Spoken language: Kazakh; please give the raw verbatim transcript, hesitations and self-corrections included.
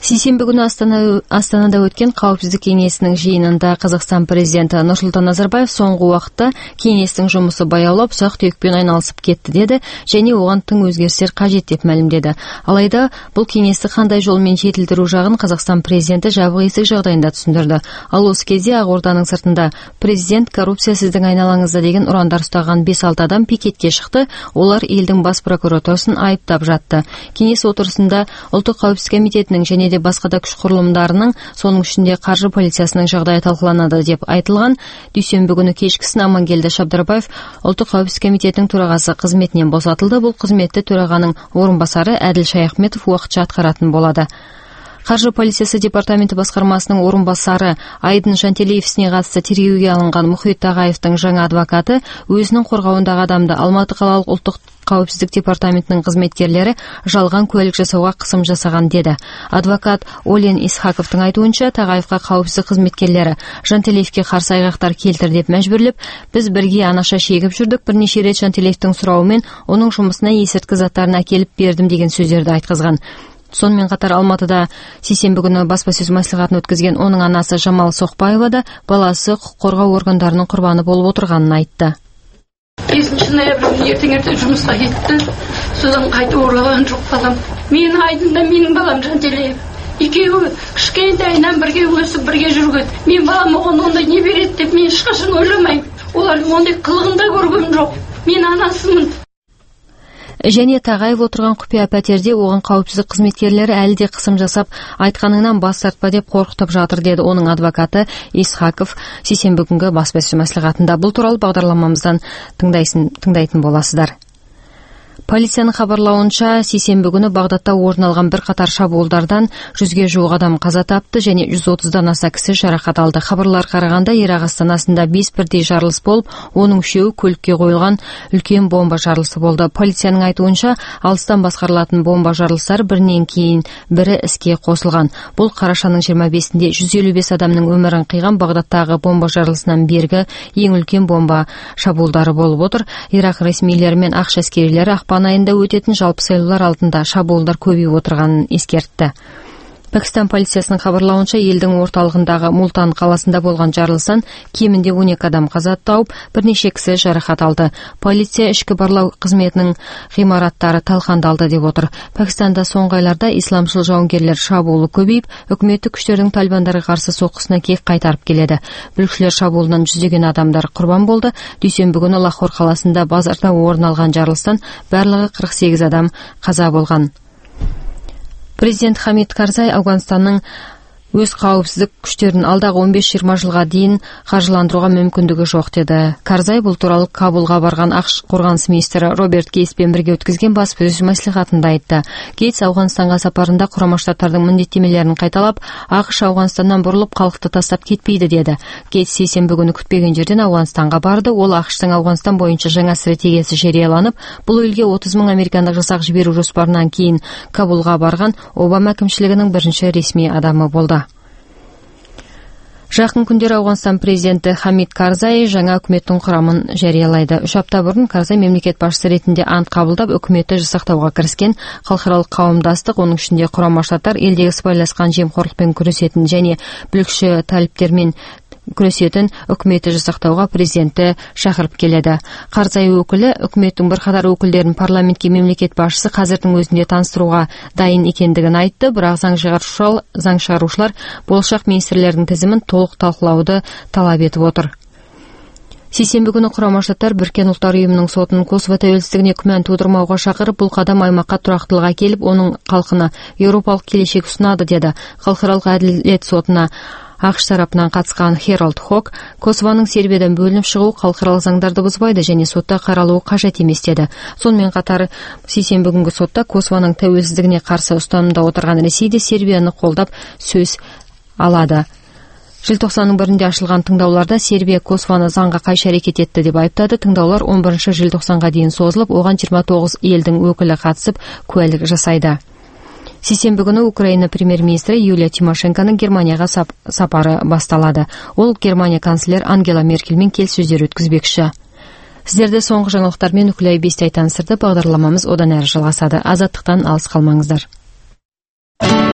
Сейсенбі күні Астана, Астанада өткен қауіпсіздік кеңесінің жиынында Қазақстан президенті Нұрсұлтан Назарбаев соңғы уақытта кеңестің жұмысы баяулап, ұсақ-түйекпен айналысып кетті деді, және оған тың өзгерістер қажет деп мәлімдеді. Алайда бұл кеңесті қандай жолмен жетілдіру жағын Қазақстан президенті жабық есік жағдайында түсіндірді. Ал осы кезде Ақорданың сыртында президент коррупция сіздің айналаңызда деген ұрандар ұстаған бес алты адам пикетке шықты. Олар елдің бас прокуратурасын айыптап жатты. Кеңес отырысында ұлттық қауіпсіздік комитетінің және де басқа да күш құрылымдарының, соның ішінде қаржы полициясының жағдайы талқыланады деп айтылған. Дүйсенбі күні кешкісін Амангелді Шабдарбаев ұлттық қауіпсіздік комитетінің төрағасы қызметінен босатылды. Бұл қызметті төрағаның орынбасары Әділ Шаяхметов уақытша атқаратын болады. Қаржы полициясы департаменті басқармасының орынбасары Айдын Жантелеевсіне қатысты тергеуге алынған Мұхит Тағаевтың жаңа адвокаты өзінің қорғауындағы адамды Алматы қалалық ұлттық қауіпсіздік департаментінің қызметкерлері жалған куәлік жасауға қысым жасаған деді. Адвокат Олен Исхаковтың айтуынша, Тағаевқа қауіпсіздік қызметкерлері Жантелеевке қарсы айғақтар келтір деп мәжбүрлеп, біз бірге анаша шегіп жүрдік, бірнеше рет Жантелеевтің сұрауымен оның жұмысына есірткі заттарын әкеліп бердім деген сөздерді айтқызған. Сонымен қатар Алматыда сейсенбі күні баспасөз мәслихатын өткізген оның анасы Жамал Соқпаева да баласы құқық қорғау органдарының құрбаны болып отырғанын айтты. бесінші ноябрь ертең-ертең жұмысқа кетті. Содан қайтып оралған жоқ балам. Мен Айдында менің балам Жантелеев. Екеуі кішкентайынан бірге өсіп, бірге жүрген. Мен балам оған ондай не береді деп мен ешқашан ойламаймын. Олардың ондай қылығында көргенім жоқ. Мен анасымын. Және Тағаев отырған құпия пәтерде оған қауіпсіздік қызметкерлері әлі де қысым жасап, айтқаныңнан бас тартпа деп қорқытып жатыр деді оның адвокаты Исхаков сейсенбі күнгі баспасөз мәслихатында. Бұл туралы бағдарламамыздан тыңдайсын, тыңдайтын боласыздар. Полицияның хабарлауынша, сейсенбі күні Бағдатта орын алған бір қатар шабуылдардан жүзге жуық адам қаза тапты және жүз отыздан аса кісі жарақат алды. Хабарлар қарағанда Ирақ астанасында бес бірдей жарылыс болып, оның үшеуі көлікке қойылған үлкен бомба жарылысы болды. Полицияның айтуынша, алыстан басқарылатын бомба жарылыстары бірінен кейін бірі іске қосылған. Бұл қарашаның жиырма бесінде жүз елу бес адамның өмірін қиған Бағдаттағы бомба жарылысынан бергі ең үлкен бомба шабуылдары болып отыр. Ирақ ресмилері мен ақш әскерилері ақпан айында өтетін жалпы сайлаулар алдында шабуылдар көбейіп отырғанын ескертті. Пәкістан полициясының хабарлауынша, елдің орталығындағы Мултан қаласында болған жарылыстан кемінде он екі адам қаза тауып, бірнеше кісі жарақат алды. Полиция ішкі барлау қызметінің ғимараттары талқандалды деп отыр. Пәкістанда соңғы айларда исламшыл жауынгерлер шабуылы көбейіп, үкіметтік күштердің талибандарға қарсы соққысына кек қайтарып келеді. Бүлікшілер шабуылынан жүздеген адамдар құрбан болды. Дүйсенбі күні Лахор қаласында базарда орын алған жарылыстан барлығы қырық сегіз адам қаза болған. Президент Хамид Карзай Ауғанстанның өз қауіпсіздік күштерін алдағы он бес жиырма жылға дейін қаржыландыруға мүмкіндігі жоқ деді. Карзай бұл туралы Кабулға барған ақш қорғаныс министрі Роберт Гейтспен бірге өткізген баспасөз мәслихатында айтты. Гейтс Ауғанстанға сапарында Құрама Штаттардың міндеттемелерін қайталап, ақш Ауғанстаннан бұрылып халықты тастап кетпейді деді. Гейтс сейсенбі күні күтпеген жерден Ауғанстанға барды. Ол ақштың Ауғанстан бойынша жаңа стратегиясы жарияланып, бұл елге отыз мың американдық жасақ жіберу жоспарынан кейін Кабулға барған Обама әкімшілігінің бірінші ресми адамы болды. Жақын күндер Ауғанстан президенті Хамид Карзай жаңа үкіметтің құрамын жариялайды. Үш апта бұрын Карзай мемлекет басшысы ретінде ант қабылдап, үкіметті жасақтауға кіріскен. Халықаралық қауымдастық, оның ішінде Құрама Штаттар, елдегі сыбайласқан жемқорлықпен күресетін және бүлікші талиптермен күресетін үкіметті жасақтауға президентті шақырып келеді. Карзай өкілі үкіметтің бірқатар өкілдерін парламентке мемлекет басшысы қазірдің өзінде таныстыруға дайын екендігін айтты, бірақ заң шығарушылар, заң шығарушылар болашақ министрлердің тізімін толық талқылауды талап етіп отыр. Сейсенбі күні Құрама Штаттар Біріккен ұлттар ұйымының сотының Косово тәуелсіздігіне күмән тудырмауға шақырып, бұл қадам аймаққа тұрақтылық әкеліп, оның халқына еуропалық келешек ұсынады деді. Халықаралық әділет сотына ақш тарапынан қатысқан Хералд Хок, Косованың Сербиядан бөлініп шығуы халықаралық заңдарды бұзбайды және сотта қаралуы қажет емес деді. Сонымен қатар, сейсенбі күнгі сотта Косованың тәуелсіздігіне қарсы ұстанымда отырған Ресей де Сербияны қолдап сөз алады. Желтоқсанның бірінде ашылған тыңдауларда Сербия Косованы заңға қайшы әрекет етті деп айыптады. Тыңдаулар он бірінші желтоқсанға дейін созылып, оған жиырма тоғыз елдің өкілі қатысып, куәлік жасайды. Сейсенбі күні Украина премьер-министрі Юлия Тимошенконың Германияға сап сапары басталады. Ол Германия канцлер Ангела Меркельмен келіссөздер өткізбекші. Сіздерді соңғы жаңалықтармен үкілі ай бесте таныстырды. Бағдарламамыз одан әрі жалғасады. Азаттықтан алыс қалмаңыздар.